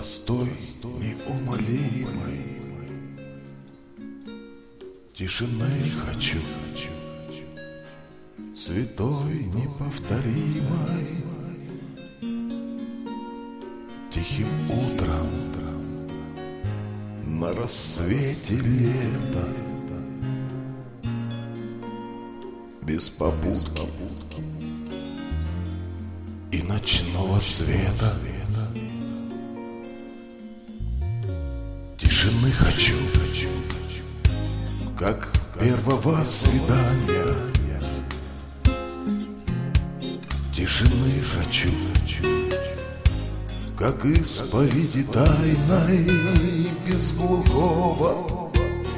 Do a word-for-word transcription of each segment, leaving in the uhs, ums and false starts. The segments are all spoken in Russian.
Простой, неумолимой тишины хочу, святой, неповторимой. Тихим утром на рассвете лета, без побудки и ночного света. Тишины хочу, как первого свидания. Тишины хочу, как исповеди тайной, без глухого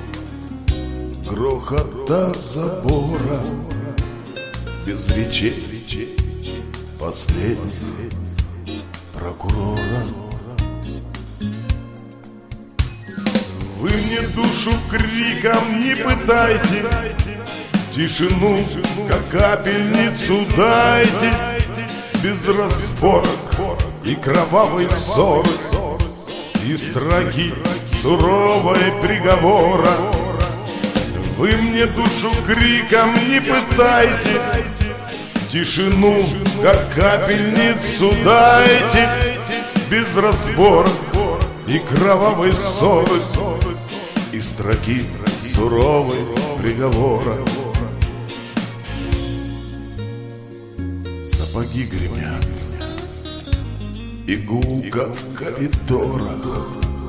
грохота забора, без речей последних прокурора. Вы мне душу криком не пытайте, тишину, как капельницу дайте, без разборок и кровавой ссоры, и строки суровой приговора. Вы мне душу криком не пытайте, тишину, как капельницу дайте, без разборок и кровавой ссоры, и строки суровой приговора. Сапоги гремят, и гулко в коридорах,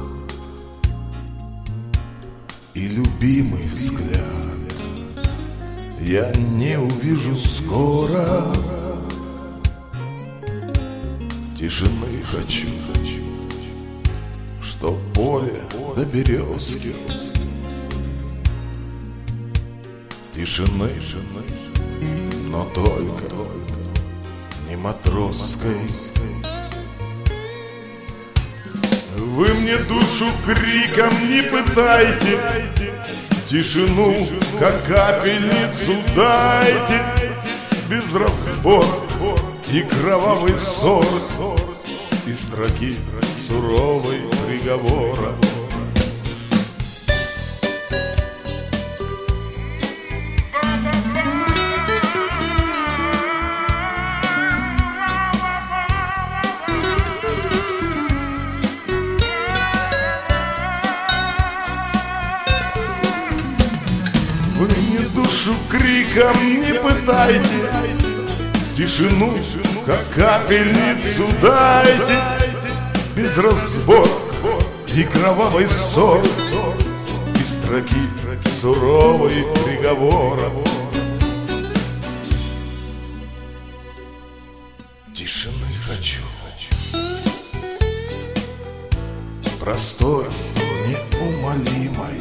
и любимый взгляд я не увижу скоро. Тишины хочу, что поле до березки. Тишины, но только не матросской. Вы мне душу криком не пытайте, тишину, как капельницу дайте, без разбора и кровавой ссоры, и строки суровой приговора. Вы мне душу криком не пытайте, тишину, как капельницу дайте, без разбора и кровавой ссоры, и строки суровой приговора. Тишины хочу, простой, неумолимой.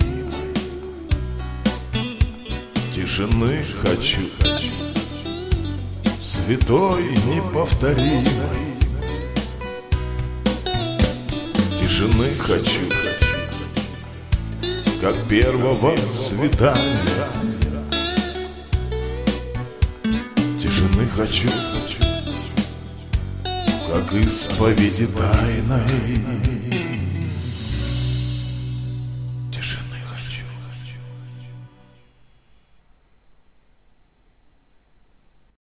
Тишины хочу, святой, неповторимой. Тишины хочу, как первого свидания. Тишины хочу, как исповеди тайной. Тишины.